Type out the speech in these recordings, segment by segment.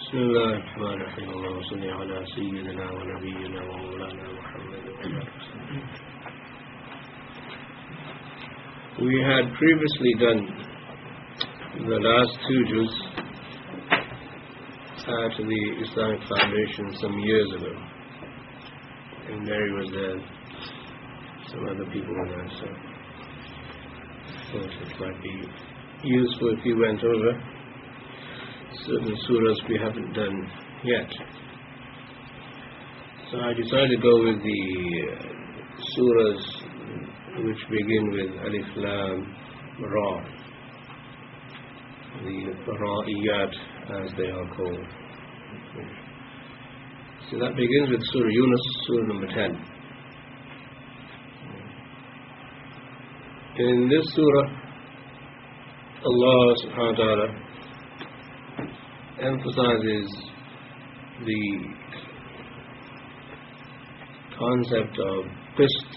بسم الله الرحمن الرحيم اللهم صل على سيدنا ونبينا ومولانا محمد وعلى آله وسلم. We had previously done the last two juz at the Islamic Foundation some years ago, and Mary was there, some other people were there, so I thought it might be useful if you went over certain surahs we haven't done yet. So I decided to go with the surahs which begin with Alif Lam Ra, the Ra'iyat as they are called. So that begins with Surah Yunus, Surah number 10. In this surah, Allah subhanahu wa ta'ala emphasizes the concept of qist,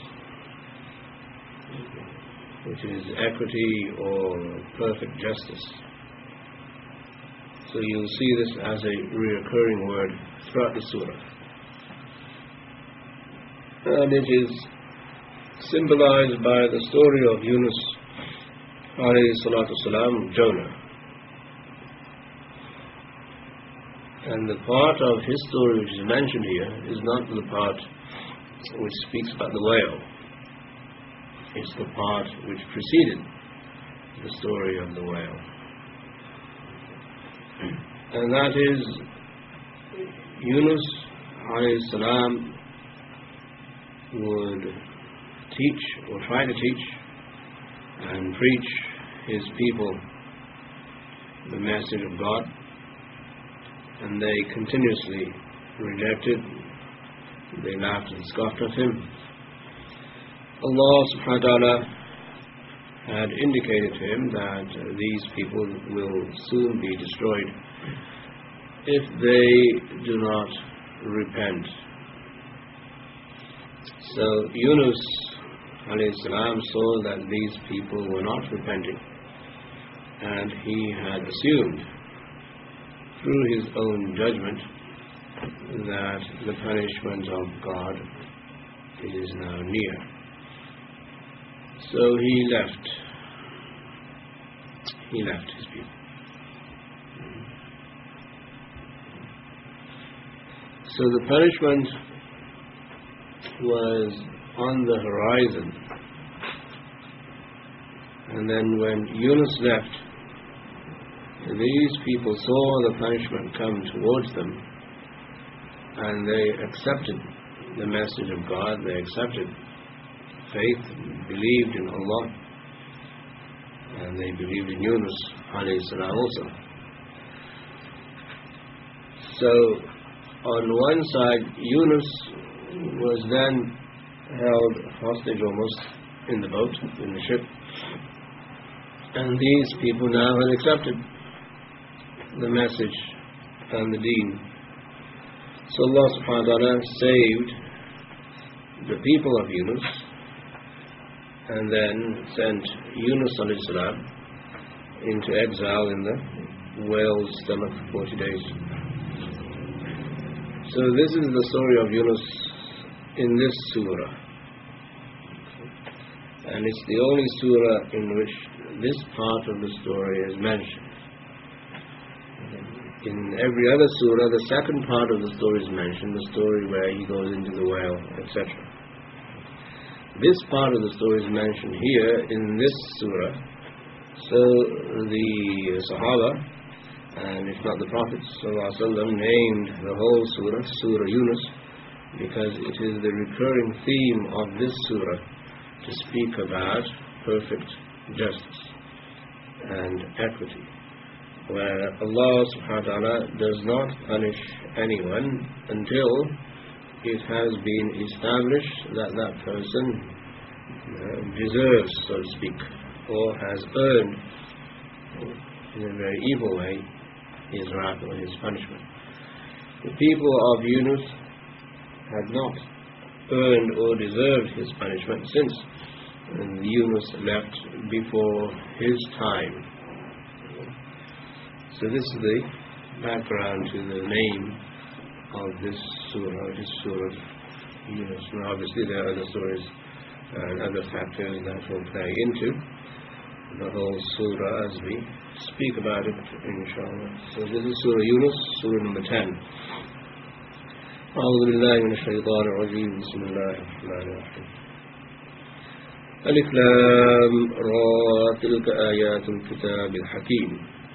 which is equity or perfect justice. So you'll see this as a recurring word throughout the surah. And it is symbolized by the story of Yunus alayhi salatu salam, Jonah. And the part of his story which is mentioned here is not the part which speaks about the whale. It's the part which preceded the story of the whale. And that is Yunus alayhi salam would teach or try to teach and preach his people the message of God, and they continuously rejected. They laughed and scoffed at him. Allah subhanahu wa ta'ala had indicated to him that these people will soon be destroyed if they do not repent. So Yunus alayhi salam saw that these people were not repenting, and he had assumed through his own judgment that the punishment of God is now near. So he left his people. So the punishment was on the horizon, and then when Yunus left, these people saw the punishment come towards them, and they accepted the message of God. They accepted faith, believed in Allah, and they believed in Yunus alayhi salam also. So on one side, Yunus was then held hostage almost in the boat, in the ship, and these people now had accepted the message and the deen. So Allah subhanahu wa ta'ala saved the people of Yunus, and then sent Yunus alayhi salam into exile in the whale's stomach for 40 days. So this is the story of Yunus in this surah, and it's the only surah in which this part of the story is mentioned. In every other surah, the second part of the story is mentioned, the story where he goes into the whale, etc. This part of the story is mentioned here in this surah. So the Sahaba, and if not the Prophet ﷺ, named the whole surah, Surah Yunus, because it is the recurring theme of this surah to speak about perfect justice and equity, where Allah subhanahu wa ta'ala does not punish anyone until it has been established that that person deserves, so to speak, or has earned in a very evil way his wrath or his punishment. The people of Yunus had not earned or deserved his punishment since Yunus left before his time. So this is the background to the name of this surah, which is Surah Yunus. Now, obviously, there are other stories and other factors that will play into the whole surah as we speak about it, inshallah. So this is Surah Yunus, Surah number 10. أعوذ بالله من الشيطان الرجيم بسم الله الرحمن الرحيم ألف لام را تلك آيات الكتاب الحكيم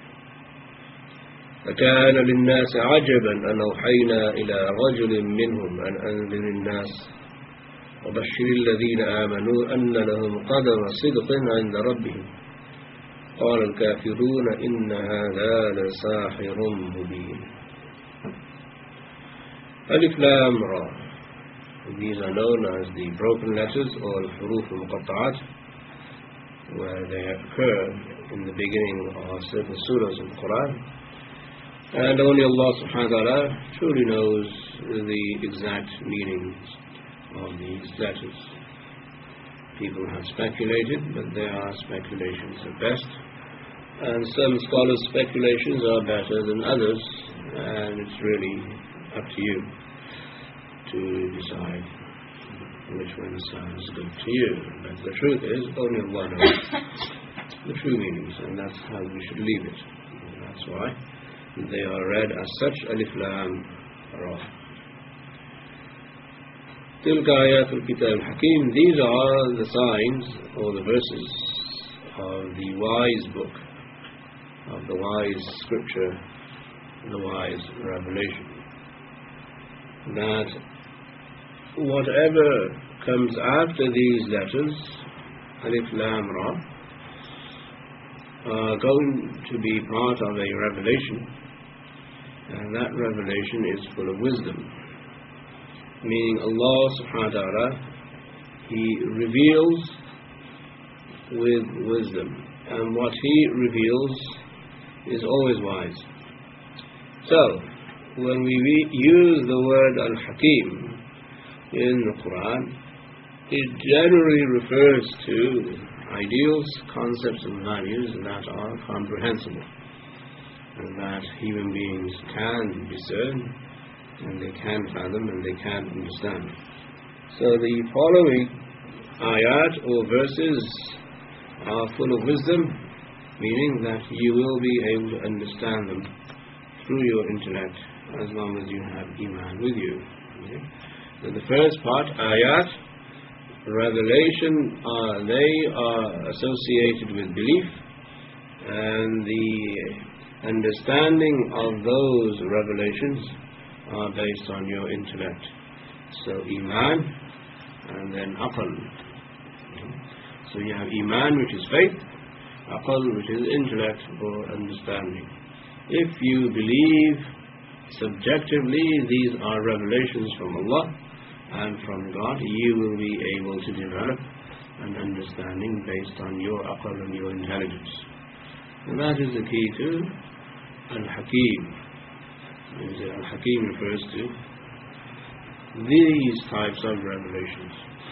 فكان للناس عجبا أن أوحينا إلى رجل منهم أن أنذر الناس وبشر الذين آمنوا أن لهم قدم صدق عند ربهم قال الكافرون إن هذا لساحر مبين. Alif Lam Ra. These are known as the broken letters or al-huruf al-muqatta'at, where they occur in the beginning of certain surahs of the Quran. And only Allah subhanahu wa ta'ala truly knows the exact meanings of these letters. People have speculated, but they are speculations at best. And some scholars' speculations are better than others, and it's really up to you to decide which one sounds good to you. But the truth is, only Allah knows the true meanings, and that's how we should leave it. And that's why they are read as such, Alif Lam Ra. Tilka Ayatul Kitab al-Hakim. These are the signs or the verses of the wise book, of the wise scripture, the wise revelation. That whatever comes after these letters, Alif Lam Ra, are going to be part of a revelation, and that revelation is full of wisdom. Meaning Allah subhanahu wa ta'ala, He reveals with wisdom, and what He reveals is always wise. So, when we use the word Al-Hakim in the Quran, it generally refers to ideals, concepts and values that are comprehensible and that human beings can discern and they can fathom and they can understand. So the following ayat or verses are full of wisdom, meaning that you will be able to understand them through your intellect as long as you have Iman with you. Okay? So the first part, ayat, revelation, they are associated with belief, and the understanding of those revelations are based on your intellect. So Iman and then Aql. So you have Iman, which is faith, Aql, which is intellect or understanding. If you believe subjectively these are revelations from Allah and from God, you will be able to develop an understanding based on your Aql and your intelligence. And that is the key to Al-Hakim. Al-Hakim refers to these types of revelations.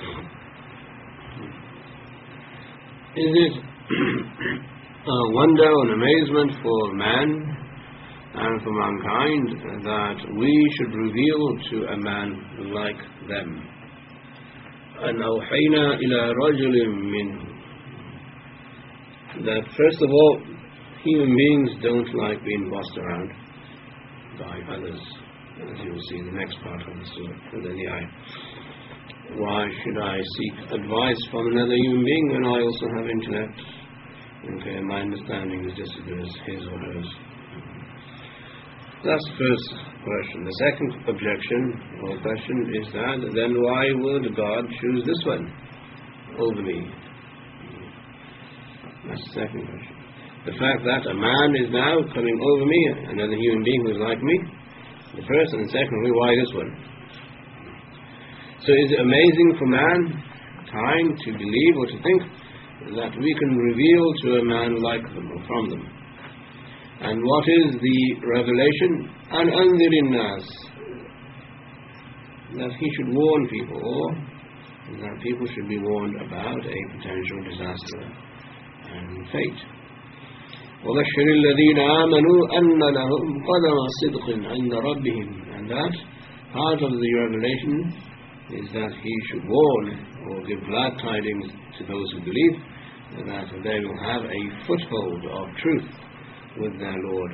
Is it a wonder and amazement for man and for mankind that we should reveal to a man like them? أَنْ أَوْحَيْنَا إِلَى رَجُلٍ مِّنْهُمْ. That first of all, human beings don't like being bossed around by others, as you will see in the next part of the surah, and then the ayah. Why should I seek advice from another human being when I also have intellect? Okay, my understanding is just as good as his or hers. That's the first question. The second objection or question is that then why would God choose this one over me? That's the second question. The fact that a man is now coming over me, another human being who is like me, the first, and secondly, why this one? So is it amazing for mankind to believe or to think that we can reveal to a man like them or from them? And what is the revelation? An anzir nas, that he should warn people, or that people should be warned about a potential disaster and fate. وَبَشِّرِ الَّذِينَ آمَنُوا أَنَّ لَهُمْ قَدَمَ صِدْقٍ عِنْدَ رَبِّهِمْ. And that part of the revelation is that he should warn or give glad tidings to those who believe that they will have a foothold of truth with their Lord.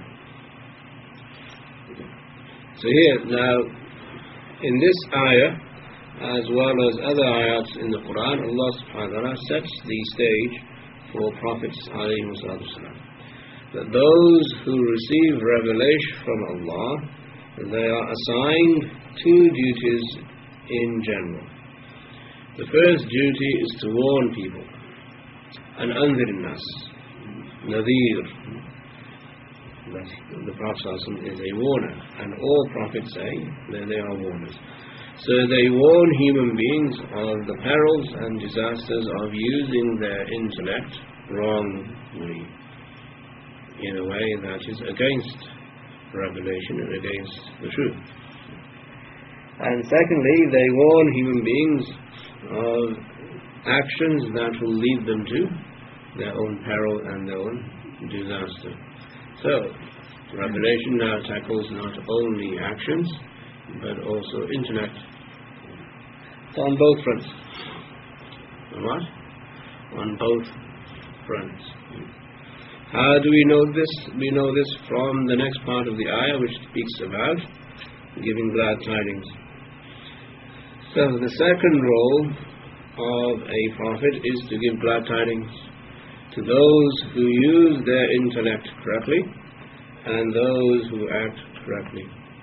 So here now, in this ayah, as well as other ayats in the Quran, Allah subhanahu wa ta'ala sets the stage for Prophets alayhi wasallam, that those who receive revelation from Allah, they are assigned two duties in general. The first duty is to warn people, and anzir nas, nadir, that the Prophet is a warner, and all prophets say that they are warners. So they warn human beings of the perils and disasters of using their intellect wrongly, in a way that is against revelation and against the truth. And secondly, they warn human beings of actions that will lead them to their own peril and their own disaster. So, revelation now tackles not only actions, but also intellect. On both fronts. On what? On both fronts. How do we know this? We know this from the next part of the ayah, which speaks about giving glad tidings. So the second role of a prophet is to give glad tidings to those who use their intellect correctly and those who act correctly.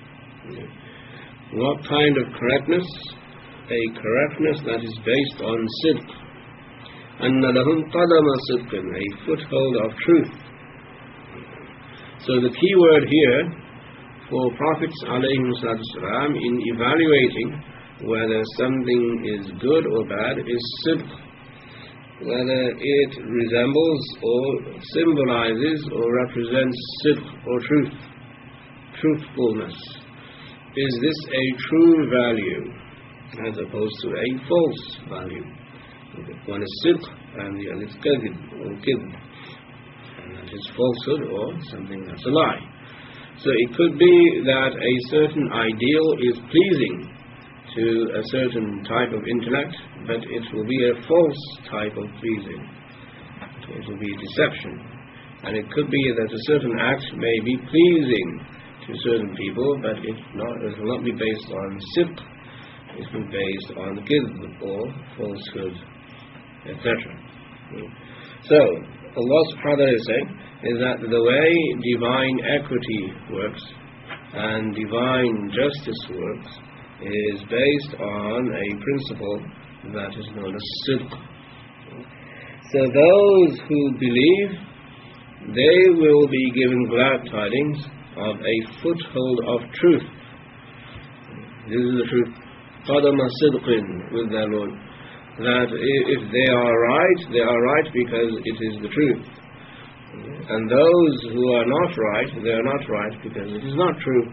What kind of correctness? A correctness that is based on sidq. أَنَّ لَهُمْ قَدَمَ صِدْقٍ, a foothold of truth. So the key word here for Prophets ﷺ in evaluating whether something is good or bad is sidq, whether it resembles or symbolizes or represents sidq or truth, truthfulness. Is this a true value as opposed to a false value? One is sidq and the other is kadhib or kidb, and that is falsehood or something that's a lie. So it could be that a certain ideal is pleasing to a certain type of intellect, but it will be a false type of pleasing. It will be deception. And it could be that a certain act may be pleasing to certain people, but it will not be based on sidq. It will be based on kidb or falsehood, etc. So, Allah subhanahu wa ta'ala is saying is that the way divine equity works and divine justice works is based on a principle that is known as sidq. So those who believe, they will be given glad tidings of a foothold of truth. This is the truth. قَدَمَ صِدْقٍ, with their Lord. That if they are right, they are right because it is the truth. And those who are not right, they are not right because it is not true.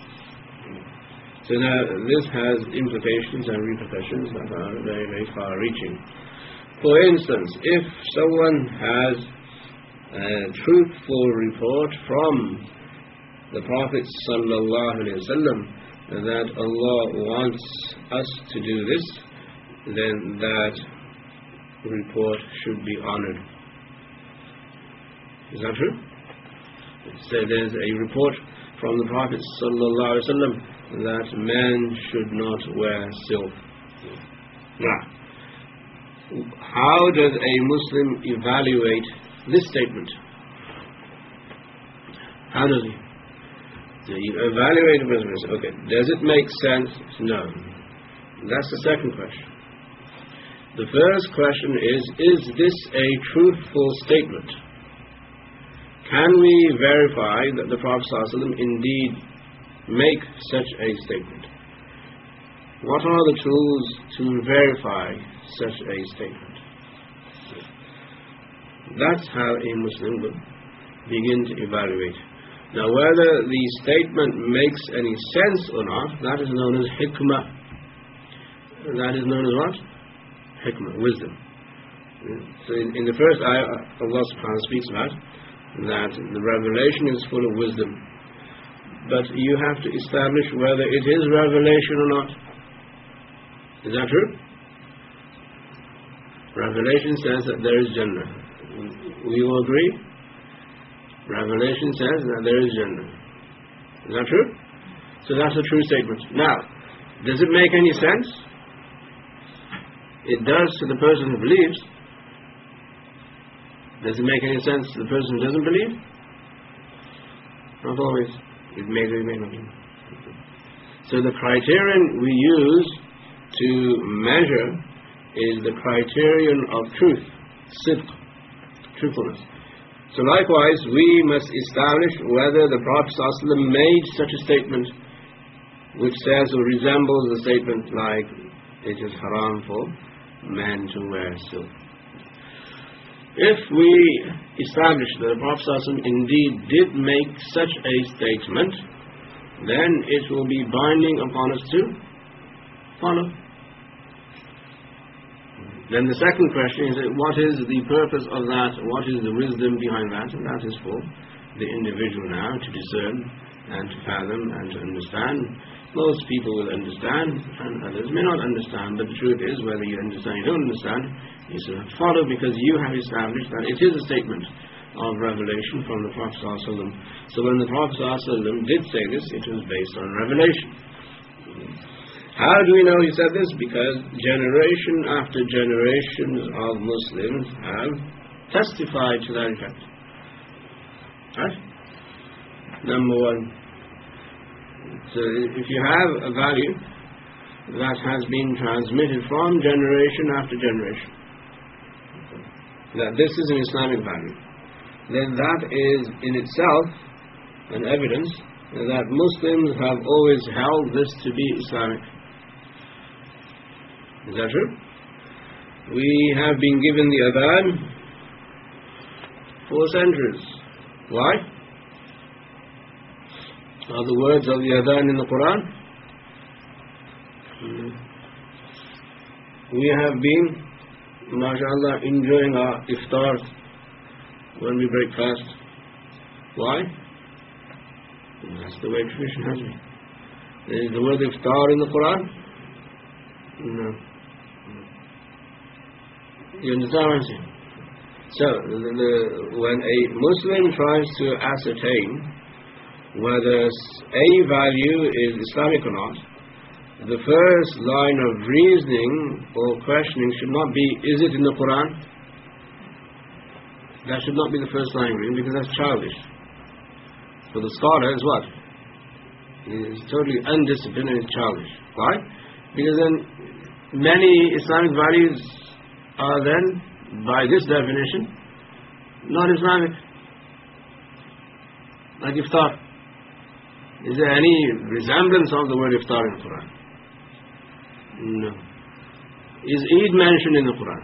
So now this has implications and repercussions that are very, very far-reaching. For instance, if someone has a truthful report from the Prophet ﷺ that Allah wants us to do this, then that report should be honored. Is that true? So there's a report from the Prophet ﷺ that men should not wear silk. Now, how does a Muslim evaluate this statement? How does he? So you evaluate a Muslim. Okay, does it make sense? No. That's the second question. The first question is this a truthful statement? Can we verify that the Prophet ﷺ indeed make such a statement? What are the tools to verify such a statement? That's how a Muslim would begin to evaluate. Now, whether the statement makes any sense or not, that is known as hikmah. That is known as what? Hikmah, wisdom. So in the first ayah, Allah subhanahu wa ta'ala speaks about that the revelation is full of wisdom. But you have to establish whether it is revelation or not. Is that true? Revelation says that there is Jannah. Will you all agree? Revelation says that there is Jannah. Is that true? So that's a true statement. Now, does it make any sense? It does to the person who believes. Does it make any sense to the person who doesn't believe? Not always. It may or may not. So the criterion we use to measure is the criterion of truth, sidq, truthfulness. So likewise, we must establish whether the Prophet ﷺ made such a statement which says or resembles a statement like, it is haram for men to wear silk. If we establish that the Prophet ﷺ indeed did make such a statement, then it will be binding upon us to follow. Then the second question is, what is the purpose of that? What is the wisdom behind that? And that is for the individual now to discern and to fathom and to understand. Most people will understand and others may not understand, but the truth is, whether you understand or you don't understand, you should follow, because you have established that it is a statement of revelation from the Prophet ﷺ. So when the Prophet ﷺ did say this, it was based on revelation. How do we know he said this? Because generation after generations of Muslims have testified to that effect. Right? Number one. So if you have a value that has been transmitted from generation after generation, that this is an Islamic value, then that is in itself an evidence that Muslims have always held this to be Islamic. Is that true? We have been given the adhan for centuries. Why? Are the words of the adhan in the Quran? We have been, mashallah, enjoying our iftar when we break fast. Why? That's the way tradition has been. Is the word iftar in the Quran? No. You understand what I'm saying? So, when a Muslim tries to ascertain whether a value is Islamic or not, the first line of reasoning or questioning should not be, is it in the Quran? That should not be the first line of reasoning, because that's childish. For the scholar, is what? He is totally undisciplined and is childish. Why? Because then many Islamic values are then, by this definition, not Islamic. Like iftar. Is there any resemblance of the word iftar in the Quran? No. Is Eid mentioned in the Quran?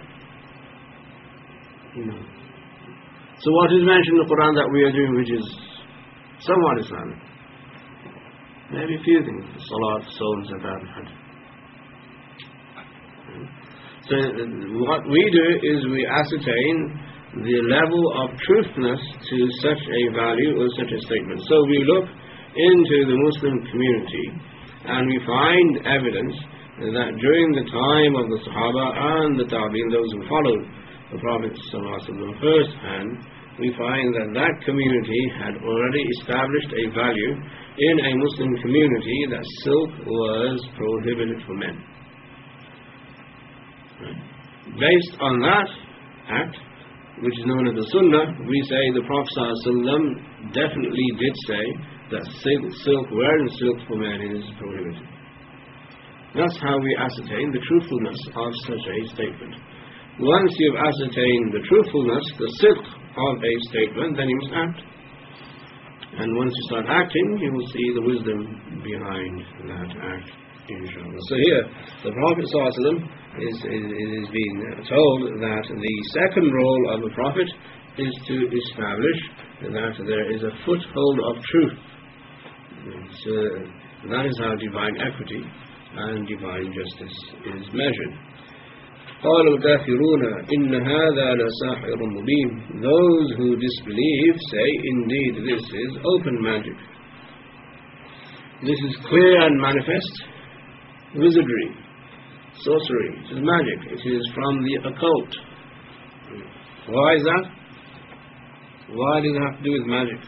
No. So what is mentioned in the Quran that we are doing which is somewhat Islamic? Maybe a few things. Salat, Saum, Zakat, Hajj. So what we do is we ascertain the level of truthness to such a value or such a statement. So we look into the Muslim community and we find evidence that during the time of the Sahaba and the Tabi'in, those who followed the Prophet ﷺ firsthand, we find that that community had already established a value in a Muslim community that silk was prohibited for men. Based on that act, which is known as the Sunnah, we say the Prophet ﷺ definitely did say that silk, wearing silk for men is prohibited. That's how we ascertain the truthfulness of such a statement. Once you've ascertained the truthfulness, the sidq of a statement, then you must act. And once you start acting, you will see the wisdom behind that act, inshallah. So here, the Prophet ﷺ is being told that the second role of a prophet is to establish that there is a foothold of truth. So that is how divine equity and divine justice is measured. قال الكافرون إن هذا لساحر مبين. Those who disbelieve say, indeed this is open magic. This is clear and manifest wizardry, sorcery. It is magic. It is from the occult. Why is that? Why does it have to do with magic?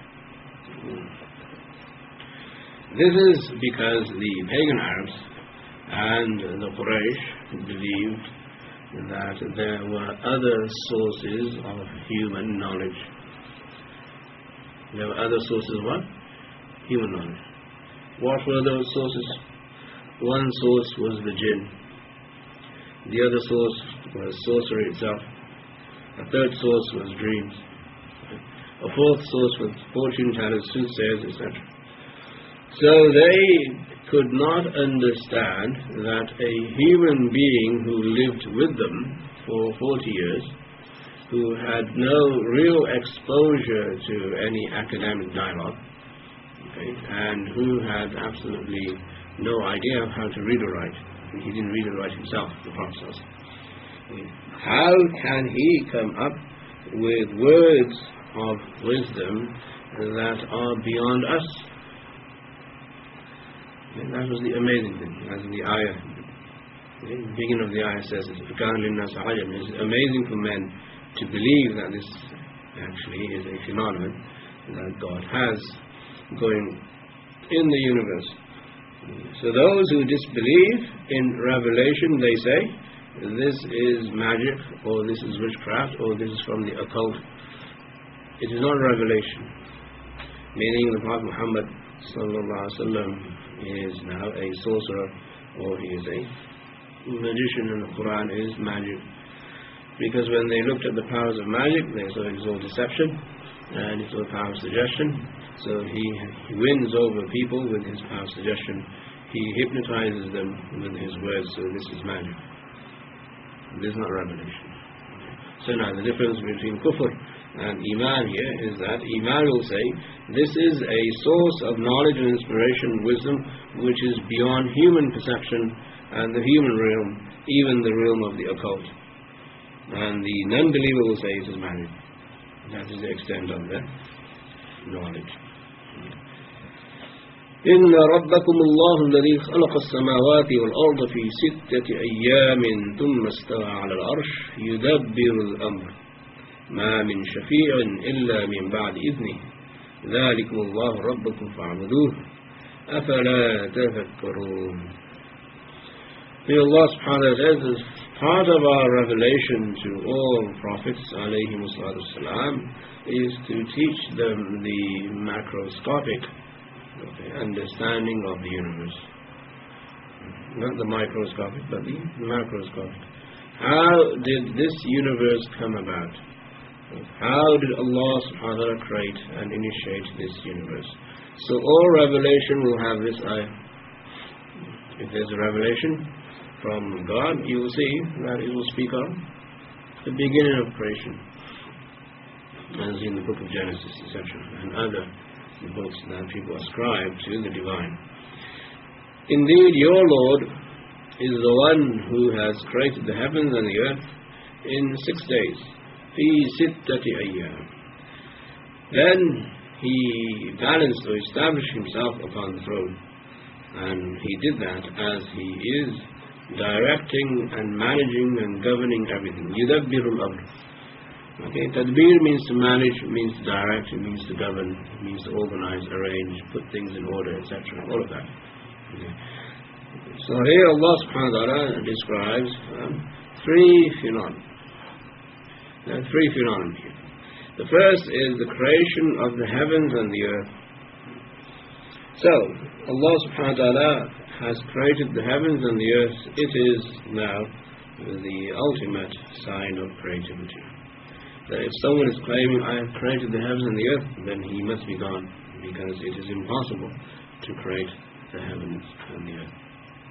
This is because the pagan Arabs and the Quraysh believed that there were other sources of human knowledge. There were other sources of what? Human knowledge. What were those sources? One source was the jinn. The other source was sorcery itself. A third source was dreams. A fourth source was fortune tellers, soothsayers, etc. So they could not understand that a human being who lived with them for 40 years, who had no real exposure to any academic dialogue, and who had absolutely no idea of how to read or write. He didn't read or write himself, the Prophet. How can he come up with words of wisdom that are beyond us? And that was the amazing thing, as in the ayah. The beginning of the ayah says, it's amazing for men to believe that this actually is a phenomenon that God has going in the universe. So those who disbelieve in revelation, they say, this is magic, or this is witchcraft, or this is from the occult. It is not revelation. Meaning the Prophet Muhammad sallallahu alaihi wasallam is now a sorcerer, or he is a magician, and the Quran is magic. Because when they looked at the powers of magic, they saw it was all deception, and it was power of suggestion. So he wins over people with his power of suggestion. He hypnotizes them with his words. So this is magic. This is not revelation. So now the difference between kufr and iman here is that iman will say this is a source of knowledge and inspiration and wisdom which is beyond human perception and the human realm, even the realm of the occult. And the non-believer will say it is magic. That is the extent of the knowledge. إن ربكم الله الذي خلق السماوات والأرض في 6 أيام ثم استوى على العرش يدبر الأمر ما من شفيع إلا من بعد إذنه ذلكم الله ربكم فاعبدوه أفلا تذكرون. Here Allah subhanahu wa ta'ala says, part of our revelation to all prophets alayhimu salatu salam is to teach them the macroscopic understanding of the universe. Not the microscopic, but the macroscopic. How did this universe come about? How did Allah subhanahu wa ta'ala create and initiate this universe? So all revelation will have this ayah. If there's a revelation from God, you will see that it will speak of the beginning of creation, as in the book of Genesis, etc., and other books that people ascribe to the divine. Indeed, your Lord is the one who has created the heavens and the earth in 6 days. Fi 6 ayyam. Then he balanced or established himself upon the throne, and he did that as he is directing and managing and governing everything. Yudabbirul amr. Okay, tadbir means to manage, means to direct, it means to govern, it means to organize, arrange, put things in order, etc. All of that. Okay. So here Allah subhanahu wa ta'ala describes 3 phenomena. There are 3 phenomena here. The first is the creation of the heavens and the earth. So, Allah subhanahu wa ta'ala has created the heavens and the earth. It is now the ultimate sign of creativity. That if someone is claiming, I have created the heavens and the earth, then he must be gone, because it is impossible to create the heavens and the earth.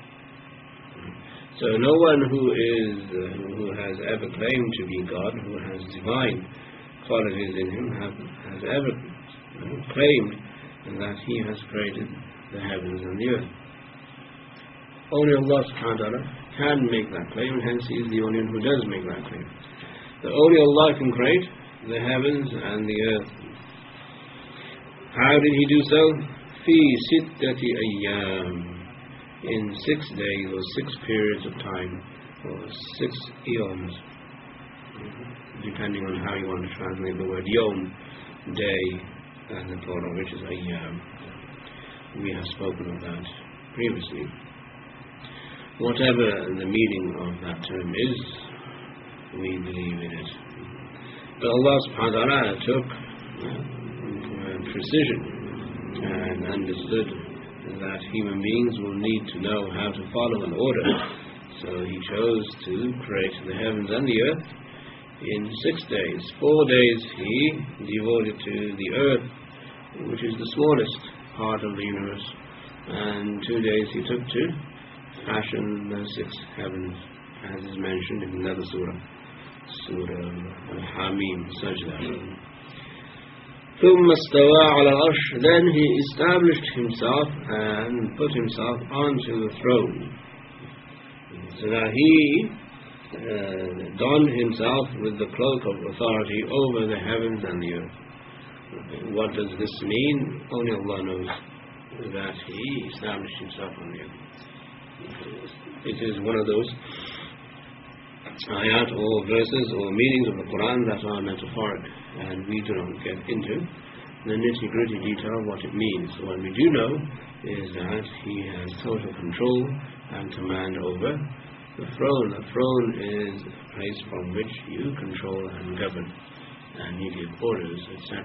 So no one who has ever claimed to be God, who has divine qualities in him, has ever claimed that he has created the heavens and the earth. Only Allah subhanahu wa ta'ala can make that claim, and hence he is the only one who does make that claim. The only Allah can create the heavens and the earth. How did he do so? Fi sittati ayyam, in 6 days or 6 periods of time, or 6 eons, depending on how you want to translate the word yom, day, and the plural, which is ayyam. We have spoken of that previously. Whatever the meaning of that term is, we believe in it. But Allah subhanahu wa ta'ala took precision and understood that human beings will need to know how to follow an order. So he chose to create the heavens and the earth in 6 days. 4 days he devoted to the earth, which is the smallest part of the universe, and 2 days he took to fashion the 6 heavens, as is mentioned in another surah, Surah Al-Hamim, Sajda. ثم استوى على العرش, then he established himself and put himself onto the throne, so that he donned himself with the cloak of authority over the heavens and the earth. What does this mean? Only Allah knows, that he established himself on the earth. It is one of those ayat or verses or meanings of the Quran that are metaphoric, and we do not get into the nitty-gritty detail of what it means. What we do know is that he has total control and command over the throne. The throne is a place from which you control and govern, and you give orders, etc.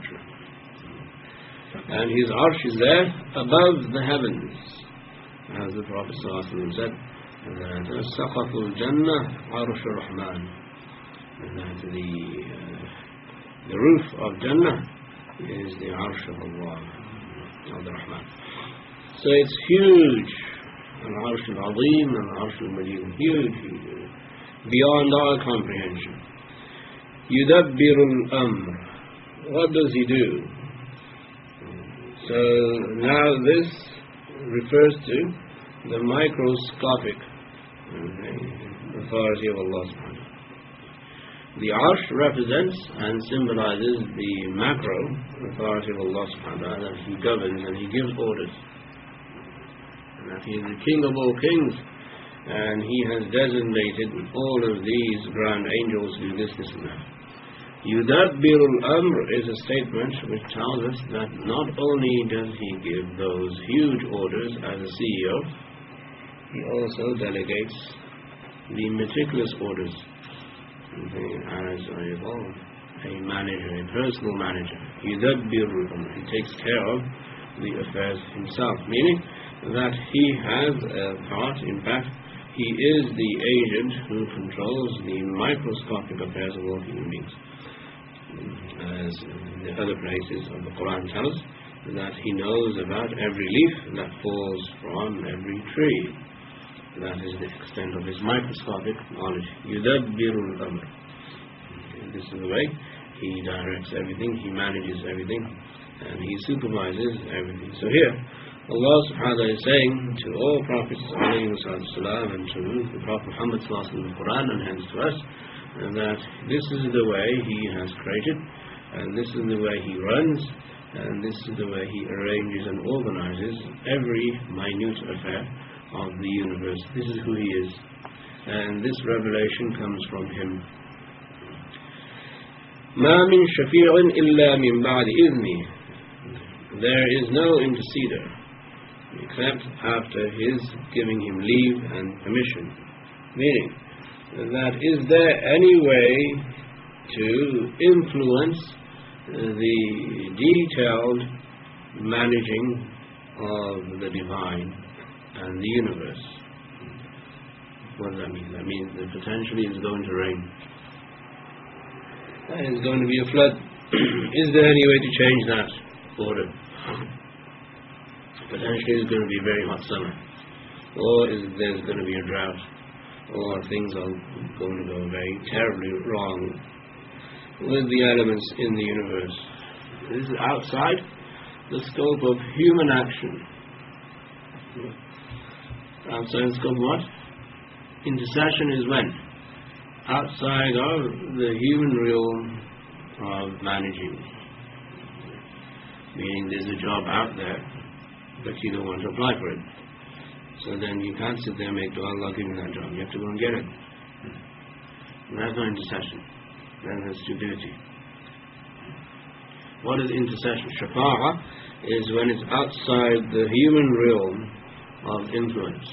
And his arsh is there above the heavens, as the Prophet ﷺ said, that سَقَفُ الْجَنَّةِ عَرْشُ الرَّحْمَنِ, that the roof of Jannah is the arsh of Allah, of the Rahman. So it's huge, al-arsh al-azim and al-arsh al-majid, huge, beyond our comprehension. يُدَبِّرُ الْأَمْرِ, what does he do? So now this refers to the microscopic authority of Allah subhanahu wa ta'ala. The arsh represents and symbolizes the macro authority of Allah subhanahu wa ta'ala, that he governs and he gives orders, and that he is the king of all kings, and he has designated all of these grand angels to do this and that. Yudabbiru al-amr is a statement which tells us that not only does he give those huge orders as a CEO, he also delegates the meticulous orders as a manager, a personal manager. Yudabbiru al-amr, he takes care of the affairs himself, meaning that he has a part, in fact, he is the agent who controls the microscopic affairs of all human beings. As the other places of the Quran tell us, that he knows about every leaf that falls from every tree. That is the extent of his microscopic knowledge. يُدَبِّرُ الْأَمْرِ. This is the way he directs everything, he manages everything, and he supervises everything. So here, Allah subhanahu wa ta'ala is saying to all prophets ﷺ, and to the Prophet Muhammad ﷺ in the Quran, and hence to us, that this is the way he has created, and this is the way he runs, and this is the way he arranges and organizes every minute affair of the universe. This is who he is, and this revelation comes from him. مَا مِن شَفِيعٍ إِلَّا مِن بَعْدِ إِذْنِهِ, there is no interceder except after his giving him leave and permission. Meaning that, is there any way to influence the detailed managing of the divine and the universe? What does that mean? That means that potentially it's going to rain, there is going to be a flood. Is there any way to change that order? Potentially it's going to be a very hot summer, or there's going to be a drought, or things are going to go very terribly wrong with the elements in the universe. This is outside the scope of human action. Outside the scope of what? Intercession is when? Outside of the human realm of managing. Meaning there's a job out there, but you don't want to apply for it. So then you can't sit there and make dua, Allah give me that job. You have to go and get it. And that's not intercession. That's stupidity. What is intercession? Shafa'ah is when it's outside the human realm of influence.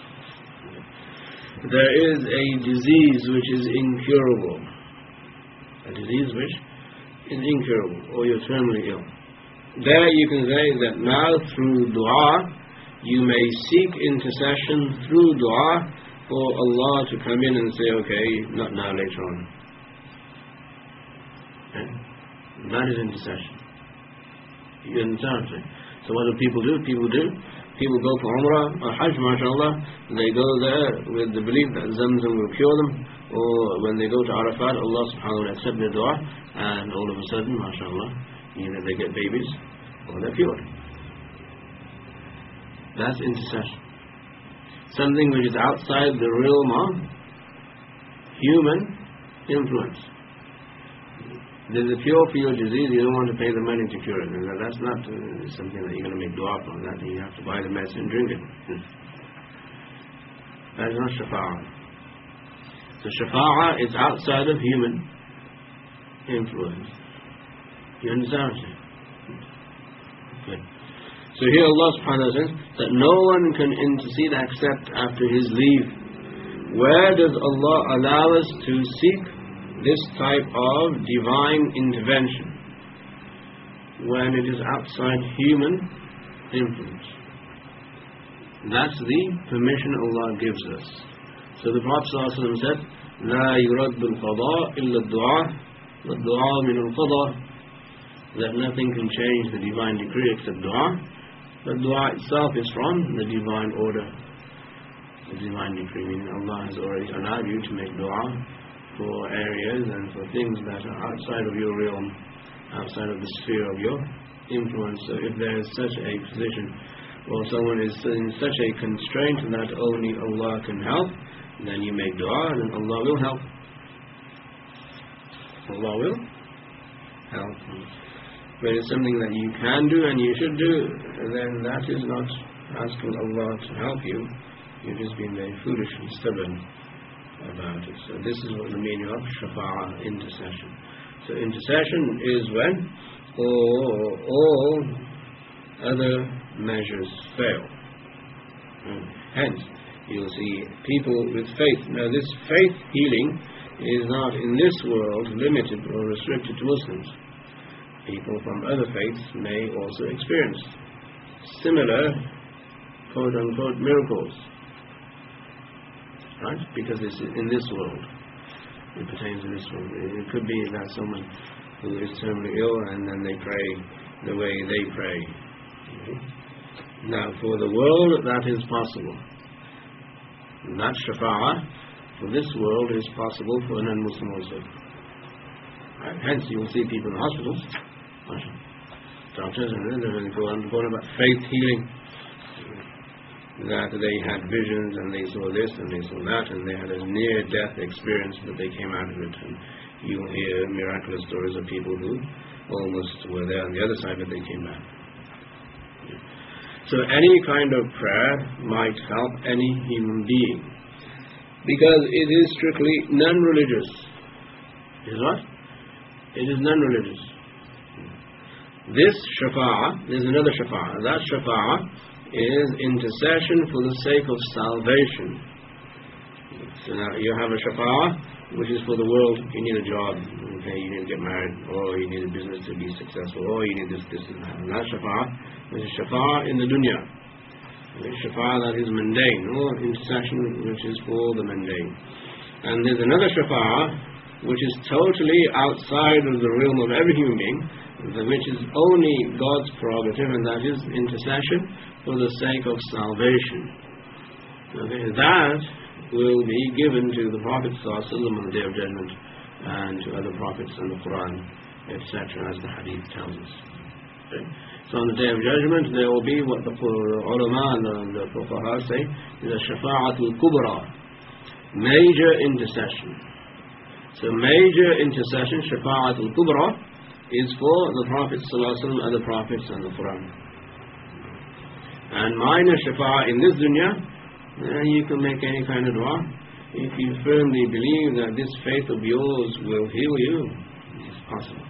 There is a disease which is incurable. A disease which is incurable, or you're terminally ill. There you can say that now through dua, you may seek intercession through dua for Allah to come in and say, okay, not now, later on. Okay? That is intercession. You understand what I'm saying? So what do? People go for Umrah or Hajj, mashallah, they go there with the belief that Zamzam will cure them, or when they go to Arafat, Allah subhanahu wa ta'ala will accept their dua, and all of a sudden, mashallah, either they get babies or they're cured. That's intercession. Something which is outside the realm of human influence. There's a cure for your disease, you don't want to pay the money to cure it. That's not something that you're going to make dua for. That you have to buy the medicine and drink it. That is not shafa'ah. So shafa'ah is outside of human influence. You understand what I'm saying? Okay. So here Allah subhanahu wa ta'ala says that no one can intercede except after His leave. Where does Allah allow us to seek this type of divine intervention? When it is outside human influence. That's the permission Allah gives us. So the Prophet ﷺ said, لا يرد القضاء إلا الدعاء والدعاء من القضاء. That nothing can change the divine decree except dua. But dua itself is from the divine order. The divine decree, meaning Allah has already allowed you to make dua for areas and for things that are outside of your realm, outside of the sphere of your influence. So if there is such a position, or someone is in such a constraint that only Allah can help, then you make dua and Allah will help. Allah will help. But it's something that you can do and you should do, then that is not asking Allah to help you. You're just being very foolish and stubborn about it. So this is what the meaning of shafa'ah, intercession. So intercession is when all other measures fail. Hence, you'll see people with faith. Now this faith healing is not in this world limited or restricted to Muslims. People from other faiths may also experience similar quote-unquote miracles. Right? Because it's in this world. It pertains to this world. It could be that someone who is terminally ill and then they pray the way they pray. Okay? Now, for the world, that is possible. And that shafa'ah for this world is possible for a non-Muslim also. Right? Hence, you will see people in hospitals, doctors, and they go on about faith healing. That they had visions and they saw this and they saw that and they had a near-death experience, but they came out of it. And you will hear miraculous stories of people who almost were there on the other side, but they came back. So any kind of prayer might help any human being, because it is strictly non-religious. Is what? It is non-religious. This shafa'ah, there's another shafa'ah. That shafa'ah is intercession for the sake of salvation. So now you have a shafa'ah which is for the world. You need a job, okay, you need to get married, or you need a business to be successful, or you need this and that. And that shafa'ah is a shafa'ah in the dunya. Shafa'ah that is mundane, or intercession which is for the mundane. And there's another shafa'ah which is totally outside of the realm of every human being, which is only God's prerogative, and that is intercession for the sake of salvation. Okay, that will be given to the Prophet ﷺ on the Day of Judgment, and to other prophets in the Quran, etc., as the Hadith tells us. Okay. So on the Day of Judgment, there will be what the ulama and the fuqaha say is a shafa'atul kubra. major intercession. So major intercession, Shafa'at al-Kubra, is for the Prophet ﷺ, other prophets and the Quran. And minor Shafa'at in this dunya, you can make any kind of dua. If you firmly believe that this faith of yours will heal you, it's possible.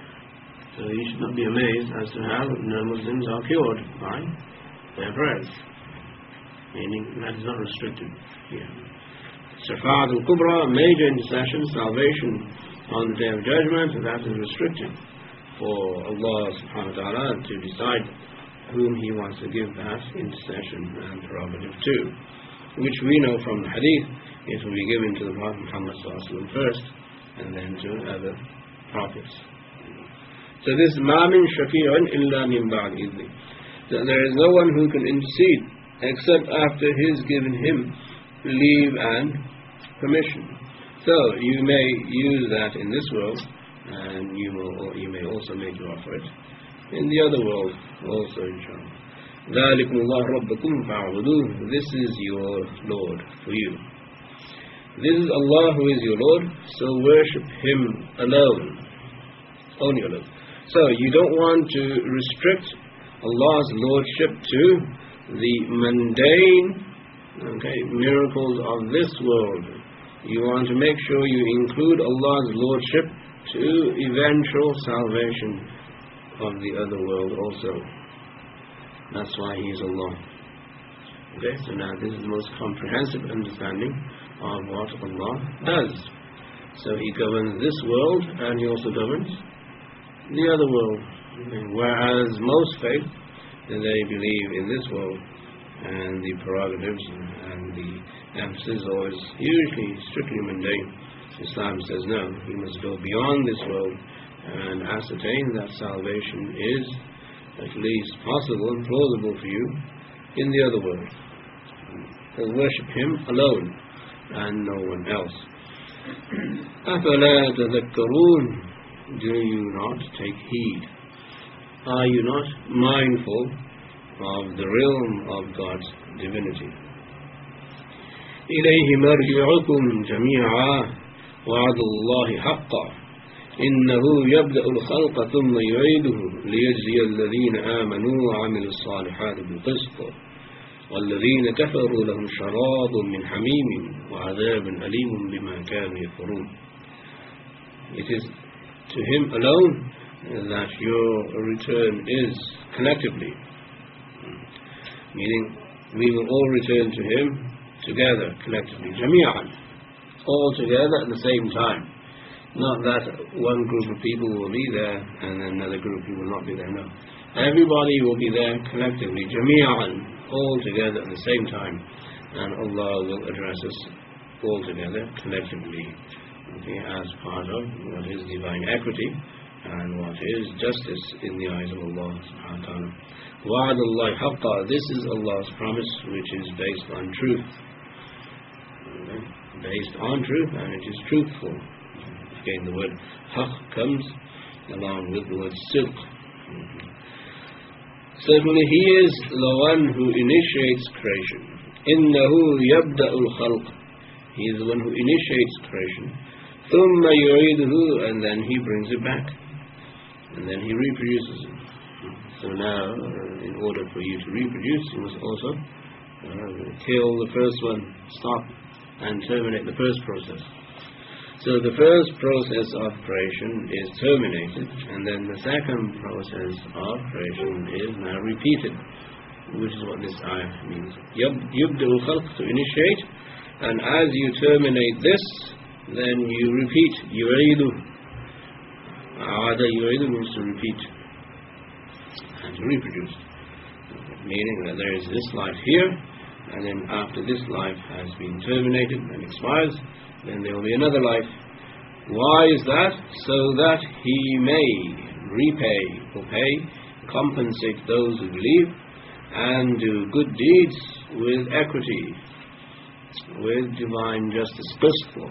So you should not be amazed as to how non-Muslims are cured by their prayers. Meaning that is not restricted here. Shafa'at al-Kubra, major intercession, salvation on the Day of Judgment, that is restricted for Allah subhanahu wa ta'ala to decide whom He wants to give that intercession and prerogative to. Which we know from the hadith, it will be given to the Prophet Muhammad sallallahu alaihi wasallam first, and then to other prophets. So this مَا مِن شَفِيعٍ إِلَّا مِن بَعْدِ إِذْنِهِ. So there is no one who can intercede except after His given him leave and permission. So you may use that in this world, and you may also make dua for it in the other world also, inshallah. ذَلِكُمُ اللَّهُ رَبَّكُمْ فَاعْبُدُوهُ. This is your Lord for you. This is Allah who is your Lord, so worship Him alone. Only alone. So you don't want to restrict Allah's lordship to the mundane miracles of this world. You want to make sure you include Allah's lordship to eventual salvation of the other world also. That's why He is Allah. Okay, so now this is the most comprehensive understanding of what Allah does. So He governs this world and He also governs the other world. Whereas most faith, they believe in this world, and the prerogatives and the emphasis always usually strictly mundane. Islam says no, you must go beyond this world and ascertain that salvation is at least possible and plausible for you in the other world. So worship Him alone and no one else. أَفَلَا تَذَكَّرُونَ. Do you not take heed? Are you not mindful of the realm of God's divinity? إِلَيْهِ مَرْجِعُكُمْ جَمِيعًا وَعْدُ اللَّهِ حَقًّا إِنَّهُ يَبْدَأُ الْخَلْقَ ثُمَّ يُعِيدُهُ لِيَجْزِيَ الَّذِينَ آمَنُوا وَعَمِلُوا الصَّالِحَاتِ بِالْقِسْطِ وَالَّذِينَ كَفَرُوا لَهُمْ شَرَابٌ مِّنْ حَمِيمٍ وَعَذَابٌ أَلِيمٌ بِمَا كَانُوا يَكْفُرُونَ. It is to Him alone that your return is collectively. Meaning, we will all return to Him together, collectively. Jami'an. All together at the same time. Not that one group of people will be there and another group who will not be there. No. Everybody will be there collectively. Jami'an. All together at the same time. And Allah will address us all together, collectively. Okay, as part of what is divine equity and what is justice in the eyes of Allah subhanahu wa ta'ala. وَعْدَ اللَّهِ حَقًّا. This is Allah's promise, which is based on truth. Okay? Based on truth, and it is truthful. Again, the word haq comes along with the word sidq. Certainly He is the one who initiates creation. إِنَّهُ يَبْدَأُ الْخَلْقِ. He is the one who initiates creation. ثُمَّ يُعِيدُهُ. And then He brings it back. And then He reproduces it. So now, in order for you to reproduce, you must also kill the first one, stop and terminate the first process. So the first process of creation is terminated, and then the second process of creation is now repeated, which is what this ayah means. يَبْدَأُ الْخَلْقِ, to initiate, and as you terminate this, then you repeat. يُعِيدُ. عَادَ يُعِيدُ means to repeat and to reproduce, meaning that there is this life here, and then after this life has been terminated and expires, then there will be another life. Why is that? So that He may repay or pay, compensate those who believe and do good deeds with equity, with divine justice, qist,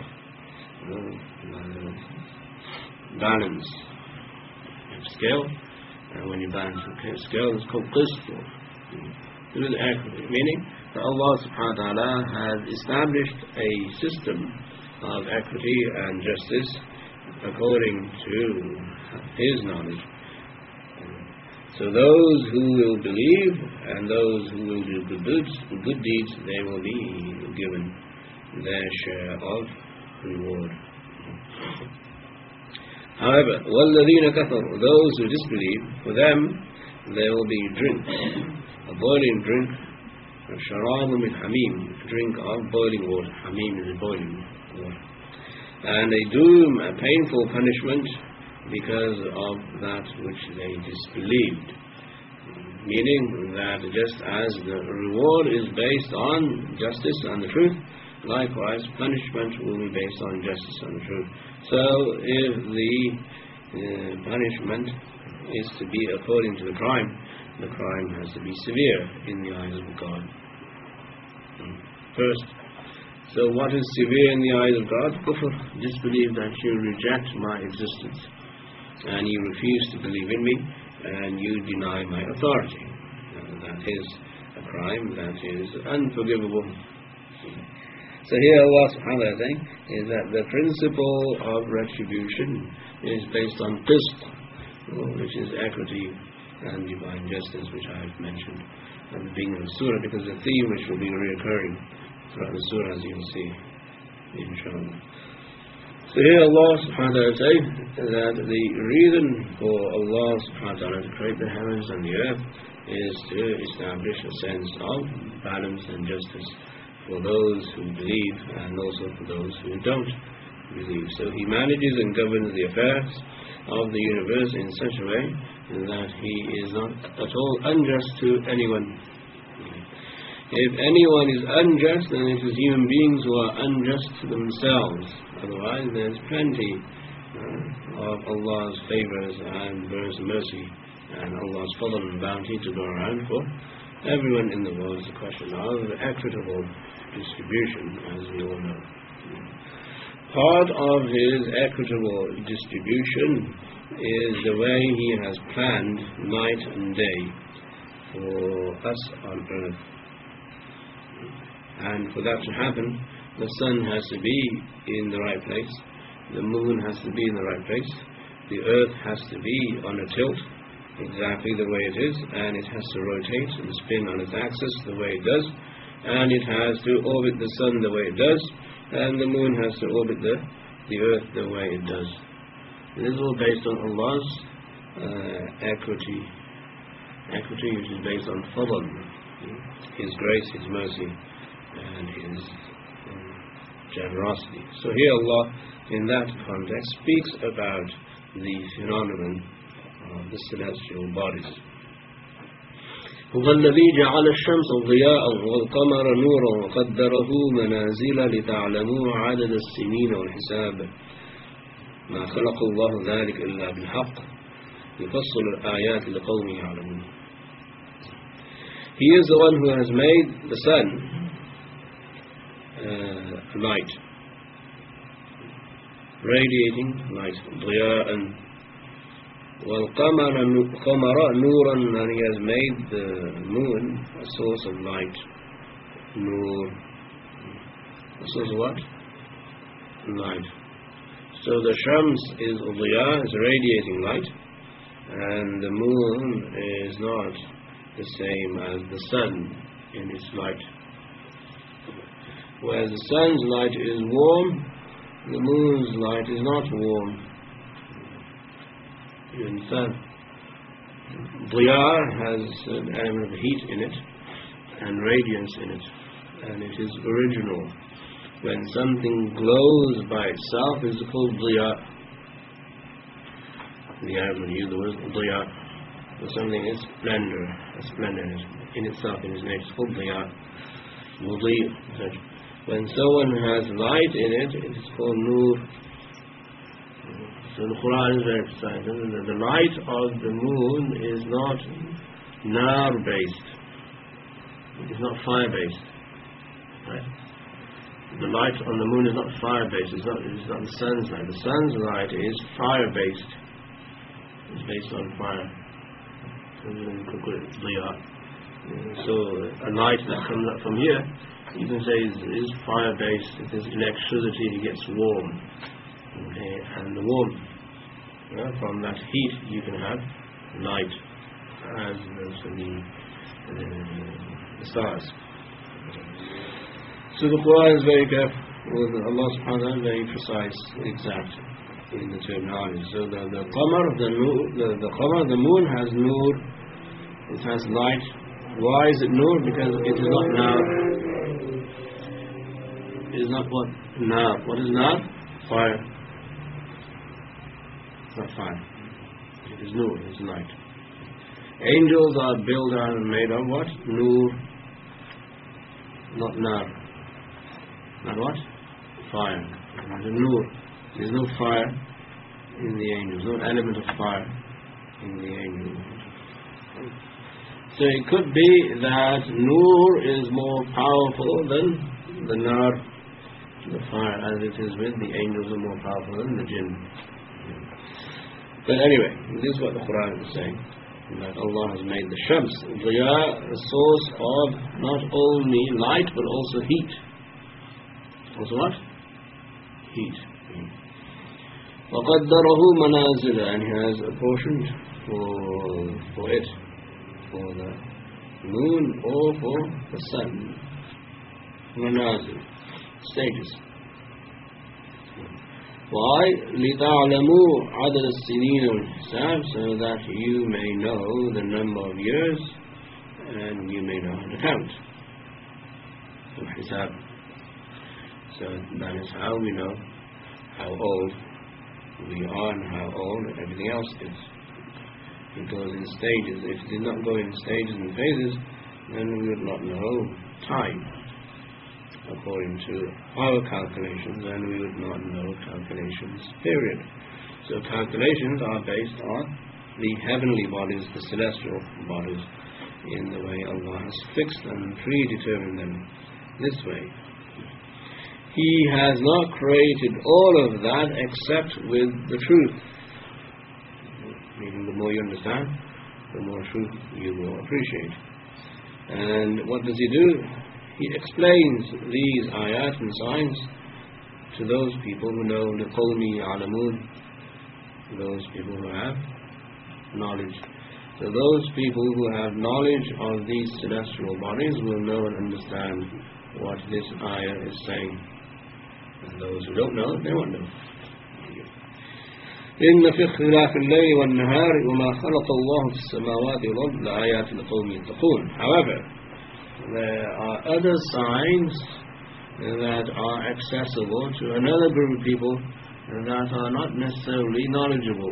balance, scale. And when you balance the scale, it's called qist. with equity, meaning that Allah subhanahu wa ta'ala has established a system of equity and justice according to His knowledge. So those who will believe and those who will do good deeds, they will be given their share of reward. However, وَالَّذِينَ كَفَرُوا, those who disbelieve, for them there will be drink, a boiling drink, شَرَابٌ مِّنْ حَمِيمٍ, drink of boiling water. Hamim is boiling water. And a doom, a painful punishment because of that which they disbelieved. Meaning that just as the reward is based on justice and the truth, likewise punishment will be based on justice and the truth. So if the punishment is to be according to the crime has to be severe in the eyes of God. First, so what is severe in the eyes of God? Kufr, disbelief, that you reject my existence and you refuse to believe in me and you deny my authority. That is a crime that is unforgivable. So here Allah subhanahu wa ta'ala is saying is that the principle of retribution is based on qist, which is equity and divine justice, which I have mentioned at the beginning of the surah, because the theme which will be reoccurring throughout the surah, as you will see, inshallah. So here Allah subhanahu wa ta'ala is saying that the reason for Allah subhanahu wa ta'ala to create the heavens and the earth is to establish a sense of balance and justice for those who believe and also for those who don't believe. So He manages and governs the affairs of the universe in such a way that He is not at all unjust to anyone. If anyone is unjust, then it is human beings who are unjust to themselves. Otherwise, there's plenty of Allah's favors and mercy and Allah's fadl and bounty to go around for everyone in the world. It's a question of equitable distribution, as we all know. Part of His equitable distribution is the way He has planned night and day for us on earth. And for that to happen, the sun has to be in the right place, the moon has to be in the right place, the earth has to be on a tilt, exactly the way it is, and it has to rotate and spin on its axis the way it does, and it has to orbit the sun the way it does, and the moon has to orbit the earth the way it does. And this is all based on Allah's equity which is based on fadl, His grace, His mercy, and His generosity. So here Allah, in that context, speaks about the phenomenon of the celestial bodies. هو الذي جعل الشمس ضياء والقمر نورا وقدره منازل لتعلموا عدد السنين والحساب ما خلق الله ذلك إلا بالحق يفصل الآيات لقوم يعلمون. He is the one who has made the sun light, radiating light, ضياء, والقمر نورا, and He has made the moon a source of light. Nur, a source of what? Light. So the Shams is ضياء, is radiating light, and the moon is not the same as the sun in its light. Whereas the sun's light is warm, the moon's light is not warm. You understand? Diya has an element of heat in it and radiance in it, and it is original. When something glows by itself, it is called diya. The Arab will use the word diya. So something is splendor, a splendor in itself, in its nature, it's called diya. Mudhi, etc. When someone has light in it, it is called nur. So the Quran is very precise. The light of the moon is not nar-based. It is not fire-based. Right? The light on the moon is not fire-based. It's not the sun's light. The sun's light is fire-based. It's based on fire. So you could call it diya. So a light that comes up from here, you can say is fire-based. It is electricity, it gets warm. Okay, and the warmth from that heat you can have light, as the stars. So the Quran is very careful. Allah subhanahu wa ta'ala is very precise, exact in the terminology. So the qamar, the qamar, the moon has nur, it has light. Why is it nur? Because it is not nar. It is not what? Nar. What is nar? Fire. It's not fire. It is nur, it is light. Angels are built out and made of what? Nur. Not nar. Not what? Fire. The nur. There is no fire in the angels, no element of fire in the angels. So it could be that nur is more powerful than the nar, the fire, as it is with the angels are more powerful than the jinn. But anyway, this is what the Quran is saying, that Allah has made the shams, Diya, a source of not only light but also heat. Also what? Heat. وَقَدَّرَهُ مَنَازِلَ, and He has apportioned for it, for the moon or for the sun, manazil, stages. Why? لِتَعْلَمُوا عَدَدَ السِّنِينَ وَالْحِسَابِ, so that you may know the number of years and you may know how to count. Al-Hisab. So that is how we know how old we are and how old everything else is. It goes in stages. If it did not go in stages and phases, then we would not know time according to our calculations, and we would not know calculations, period. So calculations are based on the heavenly bodies, the celestial bodies, in the way Allah has fixed and predetermined them this way. He has not created all of that except with the truth. Meaning the more you understand, the more truth you will appreciate. And what does He do? He explains these ayat and signs to those people who know لِقَوْمِ يَعْلَمُونَ, those people who have knowledge. So those people who have knowledge of these celestial bodies will know and understand what this ayah is saying. And those who don't know, they won't know. إِنَّ فِي اخْتِلَافِ اللَّيْلِ وَالنَّهَارِ وَمَا خَلَقَ اللَّهُ فِي السَّمَاوَاتِ وَالْأَرْضِ لَآيَاتٍ لِقَوْمٍ يَتَّقُونَ. However, there are other signs that are accessible to another group of people that are not necessarily knowledgeable,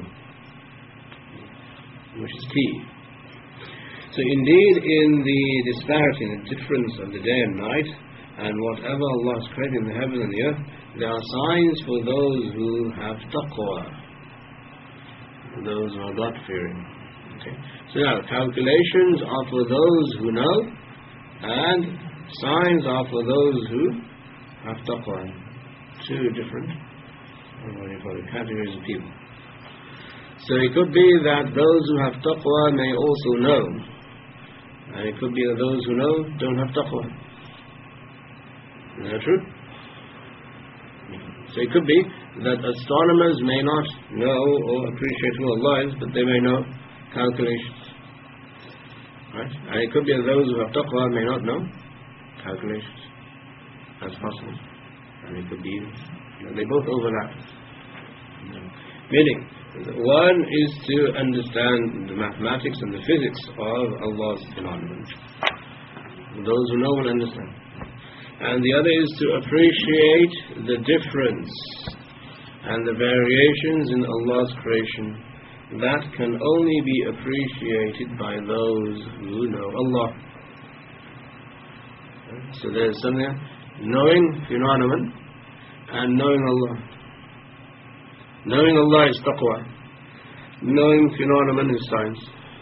which is key. So indeed, in the disparity, the difference of the day and night, and whatever Allah has created in the heaven and the earth, there are signs for those who have taqwa, those who are God-fearing. Okay? So now, calculations are for those who know, and signs are for those who have taqwa. Two different categories of people. So it could be that those who have taqwa may also know, and it could be that those who know don't have taqwa. Is that true? So it could be that astronomers may not know or appreciate who Allah is, but they may know calculations. Right? And it could be that those who have taqwa may not know calculations. That's possible. And it could be they both overlap. Meaning, one is to understand the mathematics and the physics of Allah's phenomenon. Those who know will understand. And the other is to appreciate the difference and the variations in Allah's creation that can only be appreciated by those who know Allah. So there's something, knowing phenomenon and knowing Allah. Knowing Allah is taqwa. Knowing phenomenon is science.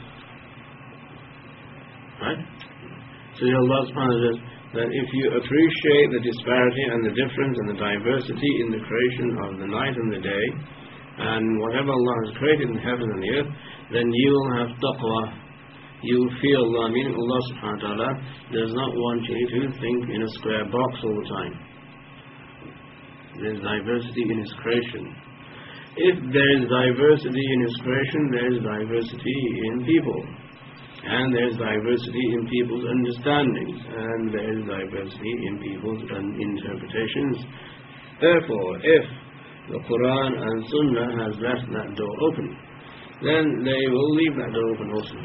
Right? So Allah subhanahu wa ta'ala says that if you appreciate the disparity and the difference and the diversity in the creation of the night and the day, and whatever Allah has created in heaven and the earth, then you will have taqwa. you feel Allah, meaning Allah subhanahu wa ta'ala does not want you to think in a square box all the time. There is diversity in His creation. If there is diversity in His creation, there is diversity in people. And there is diversity in people's understandings. And there is diversity in people's interpretations. Therefore, if the Quran and Sunnah has left that door open, then they will leave that door open also.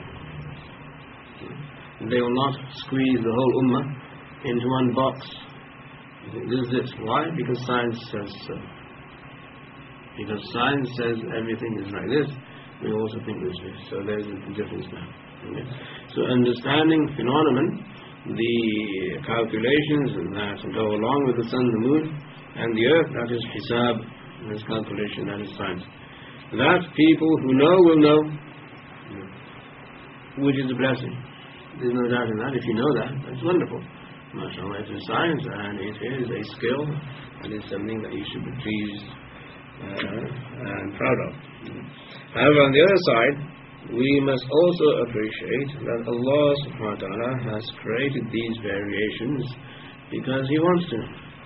They will not squeeze the whole ummah into one box. This is this. Why? Because science says so. Because science says everything is like this, we also think this way. So there's a difference now. Okay? So understanding phenomenon, the calculations that go along with the sun, the moon, and the earth, that is hisab, that is calculation, that is science. That people who know will know, which is a blessing. There's no doubt in that. If you know that, that's wonderful. MashaAllah, it is science and it is a skill and it's something that you should be pleased and proud of. However, on the other side, we must also appreciate that Allah subhanahu wa ta'ala has created these variations because He wants to.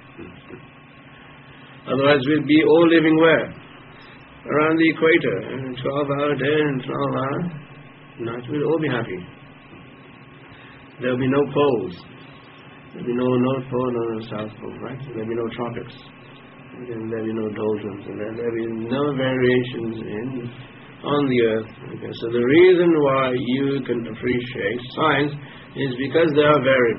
Otherwise we'll be all living where? Around the equator, 12-hour day and 12-hour night, we'll all be happy. There'll be no poles. There'll be no North Pole, no South Pole, right? There'll be no tropics. And there'll be no doldrums. And there'll be no variations on the earth. Okay, so the reason why you can appreciate science is because they are varied.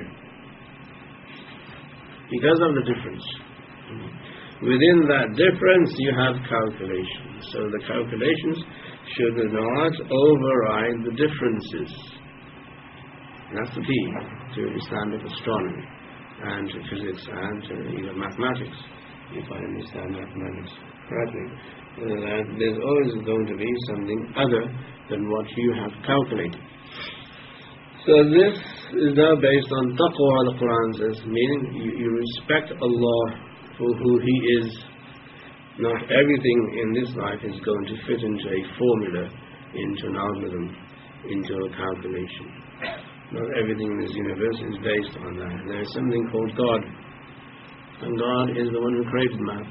Because of the difference. Within that difference you have calculations. So the calculations should not override the differences. That's the key to Islamic astronomy and to physics and to even mathematics. If I understand mathematics correctly, that there's always going to be something other than what you have calculated. So this is now based on taqwa, the Quran says, meaning you respect Allah for who He is. Not everything in this life is going to fit into a formula, into an algorithm, into a calculation. Not everything in this universe is based on that. There is something called God. And God is the one who created math.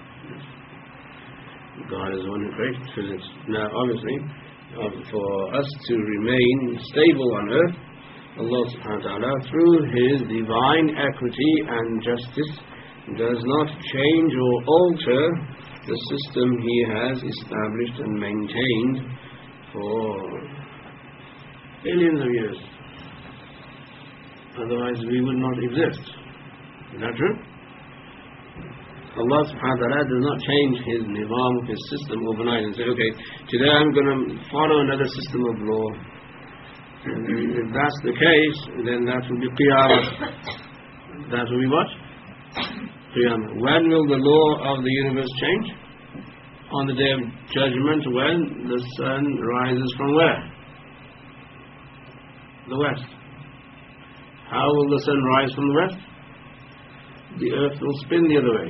God is the one who created physics. Now, obviously, for us to remain stable on earth, Allah subhanahu wa ta'ala, through His divine equity and justice, does not change or alter the system He has established and maintained for billions of years. Otherwise we would not exist. Is that true? Allah subhanahu wa ta'ala does not change His nizam, His system overnight and say, okay, today I'm going to follow another system of law. And if that's the case, then that will be qiyamah. That will be what? Qiyamah. When will the law of the universe change? On the day of judgment, when the sun rises from where? The west. How will the sun rise from the west? The earth will spin the other way.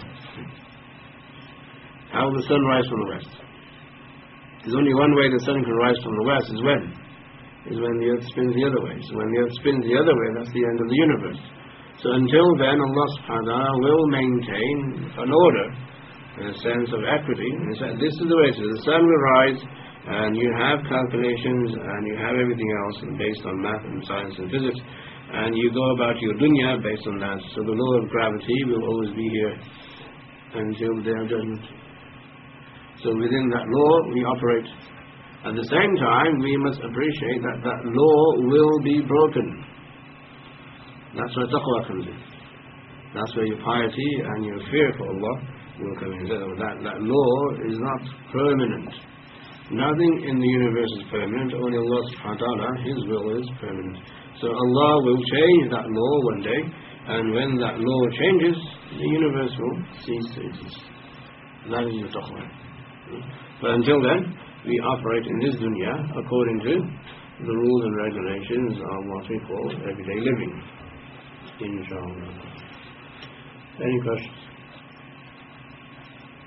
How will the sun rise from the west? There's only one way the sun can rise from the west, is when? Is when the earth spins the other way. So when the earth spins the other way, that's the end of the universe. So until then, Allah subhanahu wa ta'ala will maintain an order, in a sense of equity. And he said, this is the way. So the sun will rise, and you have calculations, and you have everything else based on math and science and physics, and you go about your dunya based on that. So the law of gravity will always be here until the day of judgment. So within that law we operate. At the same time, we must appreciate that that law will be broken. That's where taqwa comes in. That's where your piety and your fear for Allah will come in. That law is not permanent. Nothing in the universe is permanent. Only Allah subhanahu wa ta'ala, His will is permanent. So Allah will change that law one day, and when that law changes, the universe will cease to exist. That is the taqwa. But until then, we operate in this dunya according to the rules and regulations of what we call everyday living. Inshallah. Any questions?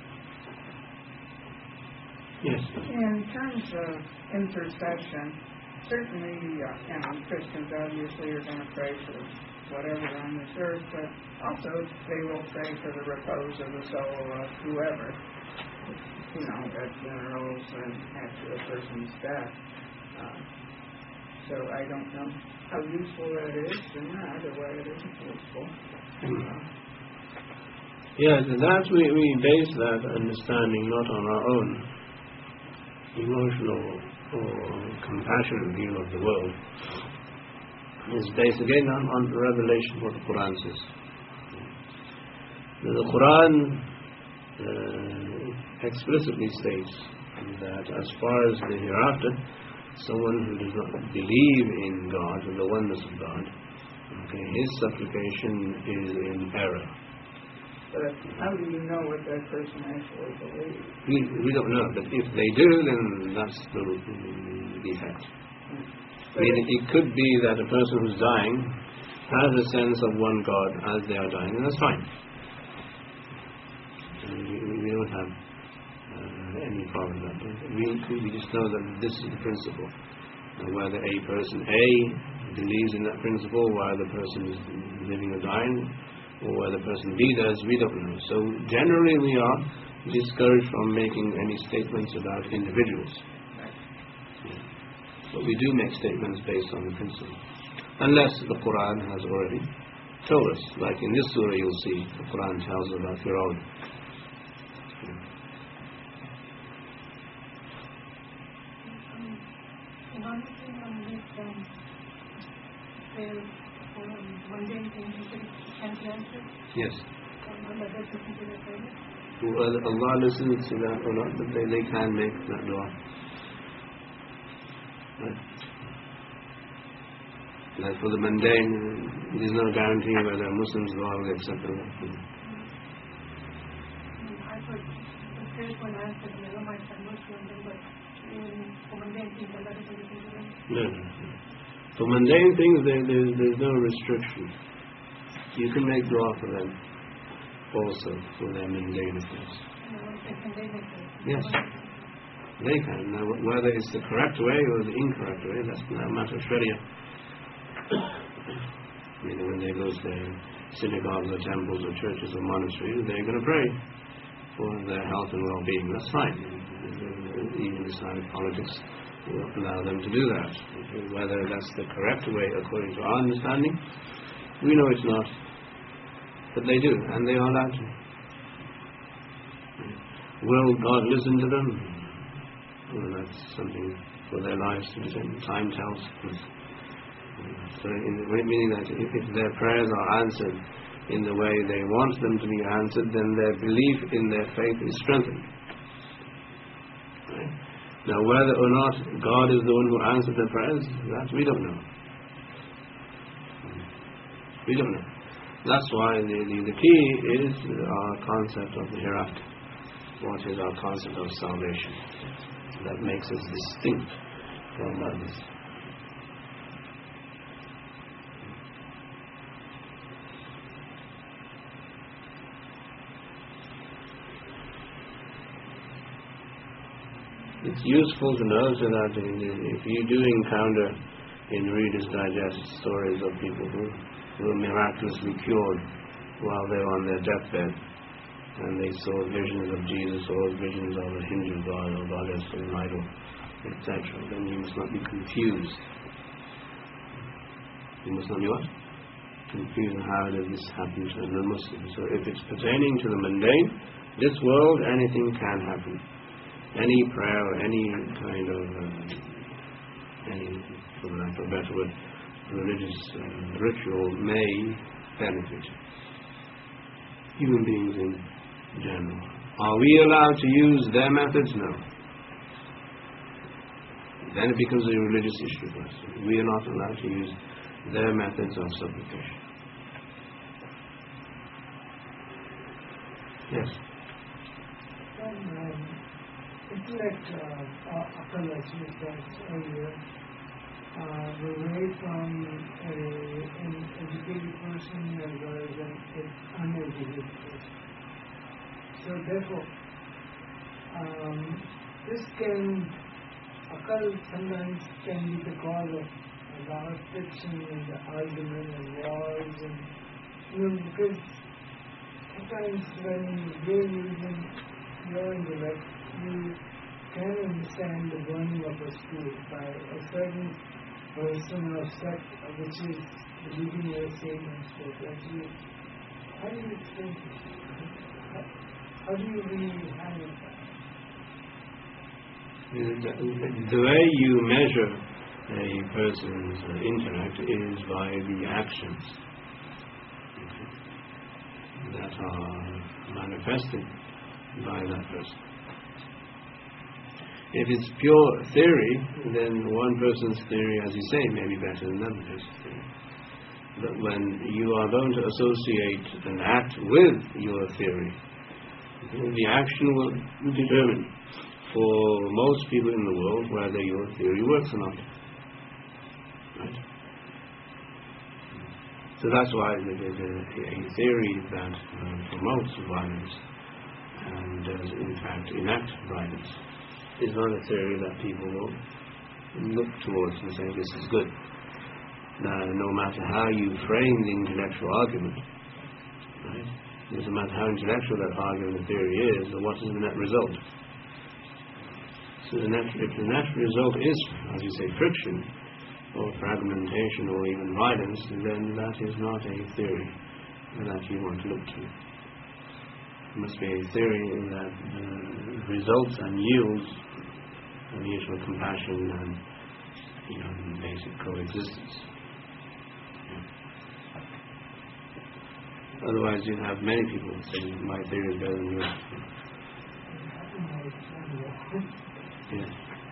Yes. In terms of intercession, certainly, Christians obviously are going to pray for whatever on this earth, but also they will pray for the repose of the soul of whoever, at funerals and after a person's death. So I don't know how useful that is, and either way it isn't useful. Yes, and that we base that understanding not on our own emotional or compassionate view of the world. It's based again on the revelation, what the Quran says. The Quran explicitly states that as far as the hereafter, someone who does not believe in God and the oneness of God, his supplication is in error. But how do you know what that person actually believes? We don't know, but if they do, then that's the defect. Meaning it could be that a person who's dying has a sense of one God as they are dying, and that's fine. We don't have any problem with that. We just know that this is the principle. Whether a person A believes in that principle while the person is living or dying, or whether person B does, we don't know. So generally we are discouraged from making any statements about individuals. But we do make statements based on the principle. Unless the Quran has already told us. Like in this surah you'll see, the Quran tells us about Fir'aun. Yes. Whether Allah listens to that or not, but they can make that dua. Right. Like for the mundane, there is no guarantee whether Muslims dua will accept it or not. I thought the first one answered, never mind, I'm Muslim, but for mundane things, Allah doesn't listen to them. No. For mundane things, there's no restriction. You can make dua for them also, for their mundane affairs. Yes, they can. Now, whether it's the correct way or the incorrect way, that's not a matter of Sharia. When they go to their synagogues or temples or churches or monasteries, they're going to pray for their health and well-being. That's fine. Even Islamic politics will allow them to do that. Whether that's the correct way according to our understanding, we know it's not. But they do, and they are allowed to. Will God listen to them? Well, that's something for their lives to determine. Time tells. So, meaning that if their prayers are answered in the way they want them to be answered, then their belief in their faith is strengthened. Right? Now, whether or not God is the one who answered their prayers, that we don't know. We don't know. That's why the key is our concept of the hereafter. What is our concept of salvation? That makes us distinct from others. It's useful to know so that if you do encounter in Reader's Digest stories of people who were miraculously cured while they were on their deathbed, and they saw visions of Jesus or visions of a Hindu god or goddess or an idol, etc., then you must not be confused. You must not be what? Confused. How does this happen to a Muslim? So if it's pertaining to the mundane, this world, anything can happen. Any prayer or any kind of, for lack of a better word, religious ritual may benefit human beings in general. Are we allowed to use their methods? No. Then it becomes a religious issue for us. We are not allowed to use their methods of supplication. Yes. Intellect, after like earlier, away from an educated person as well as an uneducated person. So therefore, this can occult sometimes can be the cause of a lot of friction and the argument and wars and because sometimes when you're using your intellect, you can understand the burning of a school by a certain person or sect which is believing your statements. How do you explain this? How do you really handle that? The way you measure a person's intellect is by the actions that are manifested by that person. If it's pure theory, then one person's theory, as you say, may be better than another person's theory. But when you are going to associate an act with your theory, the action will determine for most people in the world whether your theory works or not. Right? So that's why a theory that promotes violence and does in fact enact violence is not a theory that people will look towards and say this is good. No matter how you frame the intellectual argument, right? It doesn't matter how intellectual that argument theory is, or what is the net result. So if the net result is, as you say, friction, or fragmentation, or even violence, then that is not a theory that you want to look to. It must be a theory that results and yields mutual compassion and basic coexistence. Otherwise, you have many people saying, my theory is better than yours. Yes.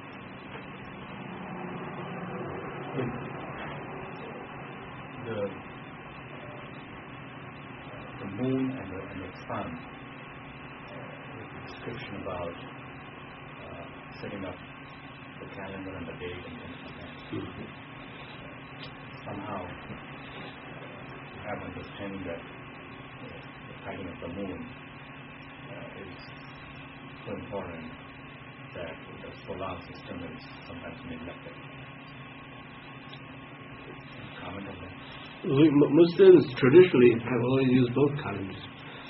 The moon and the sun, the description about setting up the calendar and the date and things like that. Mm-hmm. Somehow, you have understanding that the timing of the moon is so important that the solar system is sometimes neglected. Comment on that? Muslims traditionally have always used both calendars.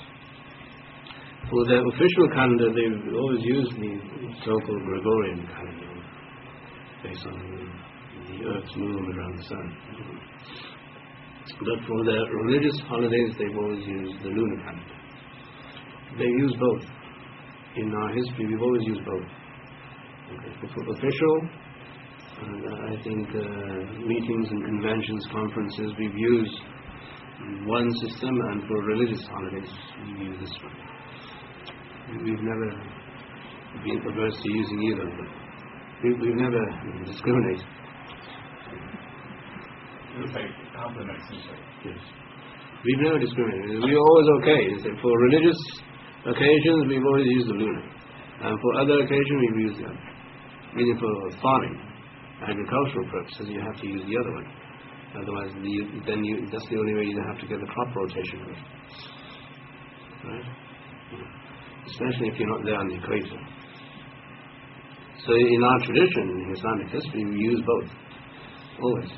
For their official calendar, they've always used the so-called Gregorian calendar, based on the Earth's movement around the sun. But for their religious holidays, they've always used the lunar calendar. They use both. In our history, we've always used both. Okay. For official, I think meetings and conventions, conferences, we've used one system, and for religious holidays, we use this one. We've never been averse to using either, but we've never discriminated. It's like compliments, Yes. We've never discriminated. We're always okay. For religious occasions, we've always used the lunar. And for other occasions, we've used the other. Meaning for farming, agricultural purposes, you have to use the other one. Otherwise, that's the only way you have to get the crop rotation going. Right? Especially if you're not there on the equator. So in our tradition, in Islamic history, we use both. Always.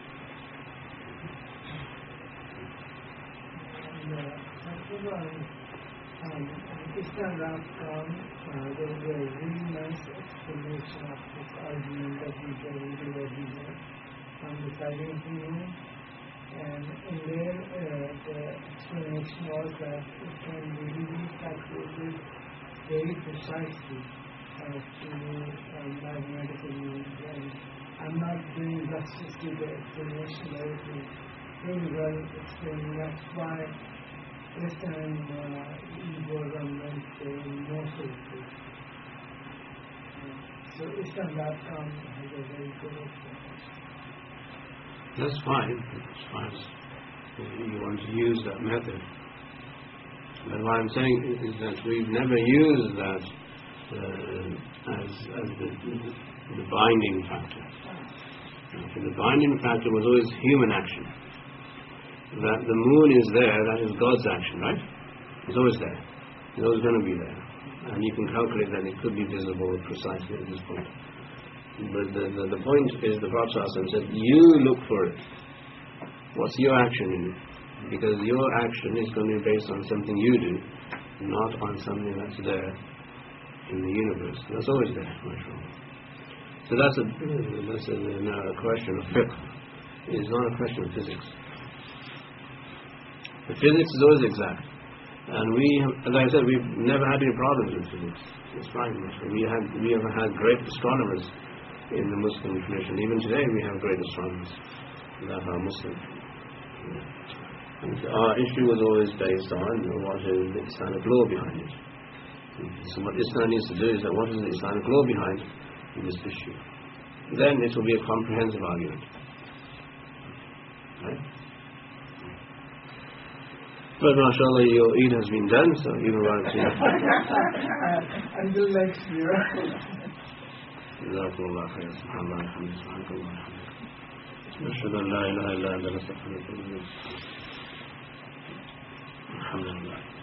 Islam.com, there was a really nice explanation of this argument that we get into every day on the sighting of the moon. And in there, the explanation was that it can really be calculated very precisely as to mathematical means. And I'm not doing justice to the explanation, but it is very well explained. That's why this time he was on Wednesday in most of the cases. So Islam.com has a very good explanation. That's fine. That's fine. You want to use that method. But what I'm saying is that we've never used that as the binding factor. The binding factor was always human action. That the moon is there, that is God's action, right? It's always there. It's always going to be there. And you can calculate that it could be visible precisely at this point. But the point is, the Prophet ﷺ said, you look for it. What's your action in it? Because your action is going to be based on something you do, not on something that's there in the universe. That's always there, mashallah. So that's a question of fiqh. It's not a question of physics. The physics is always exact. And we, as I said, we've never had any problems with physics. It's fine. We have had great astronomers in the Muslim tradition. Even today we have great astronomers that are Muslim. And our issue was always based on what is the Islamic law behind it. So what Islam needs to do is that what is the Islamic law behind this issue? Then it will be a comprehensive argument. Right? But mashallah, your Eid has been done, so you can run it to until next year. جزاكم الله خير. سبحان الله والحمد سبحانك اللهم وبحمدك نشهد أن لا إله إلا أنت نستغفرك ونتوب إليك. الحمد لله.